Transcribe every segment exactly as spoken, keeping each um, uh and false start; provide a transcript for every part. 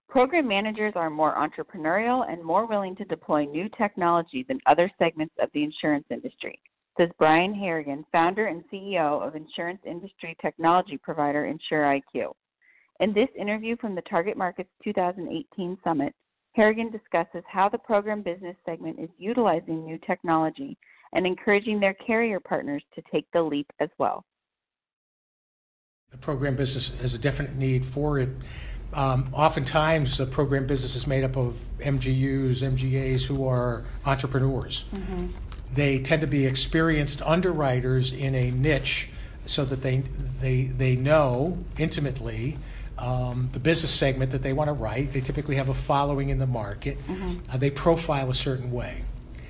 Program managers are more entrepreneurial and more willing to deploy new technology than other segments of the insurance industry, says Brian Harrigan, founder and C E O of insurance industry technology provider InsureIQ. In this interview from the Target Markets two thousand eighteen Summit, Harrigan discusses how the program business segment is utilizing new technology and encouraging their carrier partners to take the leap as well. The program business has a definite need for it. Um, oftentimes, the program business is made up of M G Us, M G As who are entrepreneurs. Mm-hmm. They tend to be experienced underwriters in a niche so that they they they know intimately um, the business segment that they want to write. They typically have a following in the market. Mm-hmm. Uh, they profile a certain way.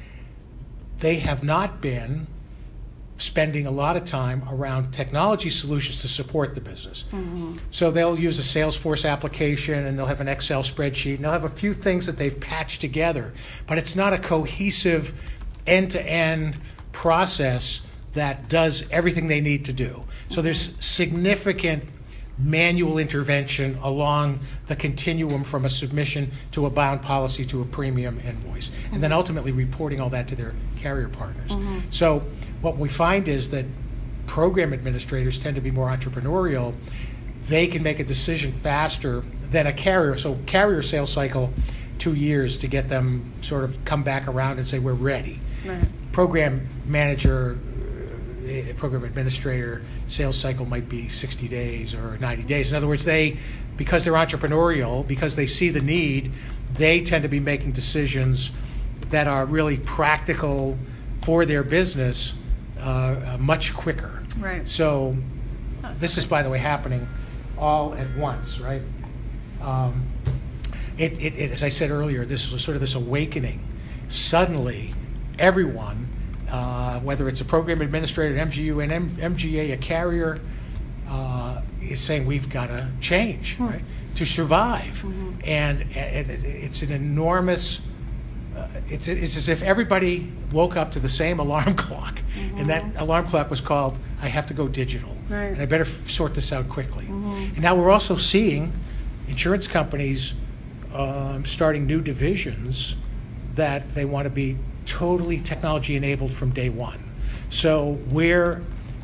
They have not been spending a lot of time around technology solutions to support the business. Mm-hmm. So they'll use a Salesforce application and they'll have an Excel spreadsheet and they'll have a few things that they've patched together, but it's not a cohesive end-to-end process that does everything they need to do. So mm-hmm. there's significant manual intervention along the continuum from a submission to a bound policy to a premium invoice, mm-hmm. and then ultimately reporting all that to their carrier partners. Mm-hmm. So what we find is that program administrators tend to be more entrepreneurial. They can make a decision faster than a carrier. So carrier sales cycle, two years to get them sort of come back around and say, we're ready. Right. Program manager, uh, program administrator, sales cycle might be sixty days or ninety days. In other words, they, because they're entrepreneurial, because they see the need, they tend to be making decisions that are really practical for their business uh, much quicker. Right. So this is, by the way, happening all at once, right? Um, it, it, it, as I said earlier, this was sort of this awakening. Suddenly, everyone, uh, whether it's a program administrator, an M G U, an M- MGA, a carrier, uh, is saying we've got to change, hmm. right, to survive. Mm-hmm. And, and it's an enormous. Uh, it's, it's as if everybody woke up to the same alarm clock, mm-hmm. and that alarm clock was called, I have to go digital, right. and I better f- sort this out quickly. Mm-hmm. And now we're also seeing insurance companies um, starting new divisions that they want to be totally technology enabled from day one. So where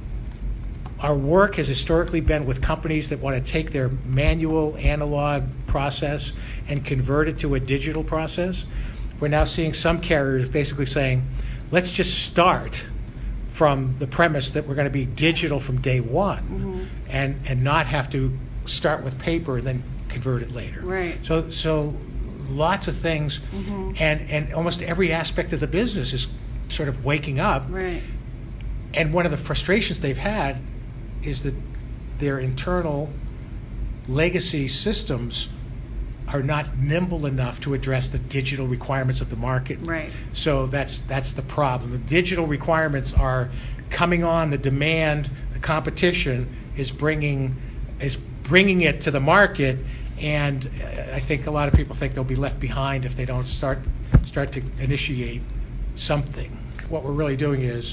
our work has historically been with companies that want to take their manual analog process and convert it to a digital process, we're now seeing some carriers basically saying, let's just start from the premise that we're going to be digital from day one, mm-hmm. and, and not have to start with paper and then convert it later. Right. So so lots of things, mm-hmm. and, and almost every aspect of the business is sort of waking up. Right. And one of the frustrations they've had is that their internal legacy systems are not nimble enough to address the digital requirements of the market. Right. So that's that's the problem. The digital requirements are coming on. The demand, the competition is bringing is bringing it to the market, and I think a lot of people think they'll be left behind if they don't start start to initiate something. What we're really doing is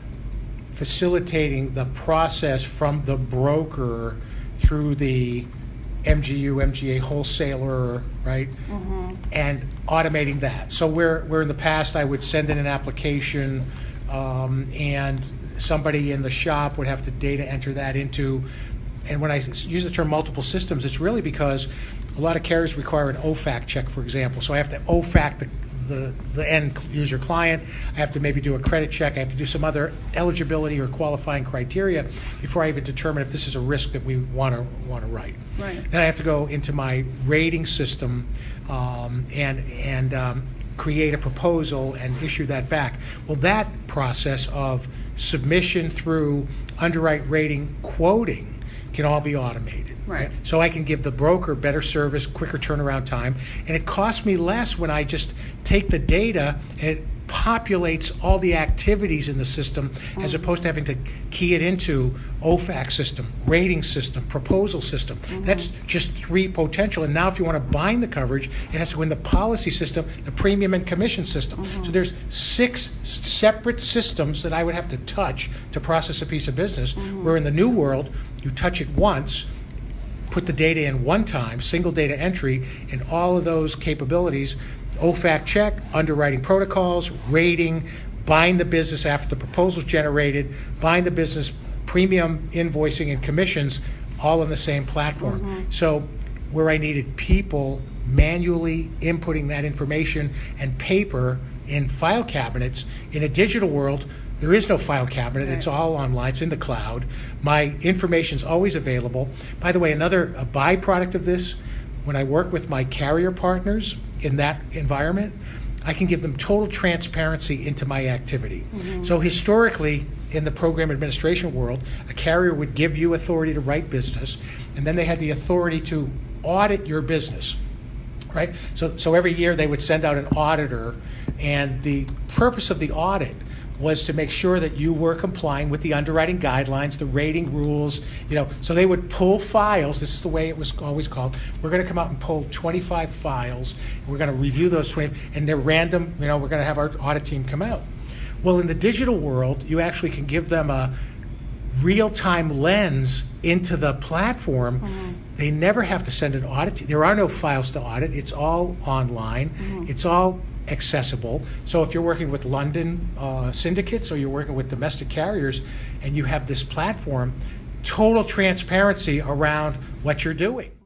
facilitating the process from the broker through the M G U, M G A wholesaler, right? Mm-hmm. And automating that. So where, where in the past I would send in an application um, and somebody in the shop would have to data enter that into, and when I use the term multiple systems, it's really because a lot of carriers require an O F A C check, for example. So I have to O F A C the The, the end user client. I have to maybe do a credit check. I have to do some other eligibility or qualifying criteria before I even determine if this is a risk that we want to want to write. Right. Then I have to go into my rating system um, and and um, create a proposal and issue that back. Well, that process of submission through underwrite, rating, quoting can all be automated. Right. So I can give the broker better service, quicker turnaround time, and it costs me less when I just take the data and it populates all the activities in the system, mm-hmm. as opposed to having to key it into O F A C system, rating system, proposal system. Mm-hmm. That's just three potential. And now if you want to bind the coverage, it has to go in the policy system, the premium and commission system. Mm-hmm. So there's six separate systems that I would have to touch to process a piece of business, mm-hmm. where in the new world, you touch it once, put the data in one time, single data entry, and all of those capabilities, O F A C check, underwriting protocols, rating, buying the business after the proposal's generated, buying the business, premium invoicing and commissions, all on the same platform. Mm-hmm. So where I needed people manually inputting that information and paper in file cabinets, in a digital world, there is no file cabinet. Right. It's all online. It's in the cloud. My information's always available. By the way, another a byproduct of this, when I work with my carrier partners in that environment, I can give them total transparency into my activity. Mm-hmm. So historically, in the program administration world, a carrier would give you authority to write business, and then they had the authority to audit your business, right? So, so every year they would send out an auditor, and the purpose of the audit was to make sure that you were complying with the underwriting guidelines, the rating rules, you know, so they would pull files. This is the way it was always called. We're going to come out and pull twenty-five files. And we're going to review those twenty, and they're random, you know, we're going to have our audit team come out. Well, in the digital world, you actually can give them a real-time lens into the platform. Mm-hmm. They never have to send an audit. Te- there are no files to audit. It's all online. Mm-hmm. It's all accessible. So if you're working with London uh, syndicates or you're working with domestic carriers and you have this platform, total transparency around what you're doing.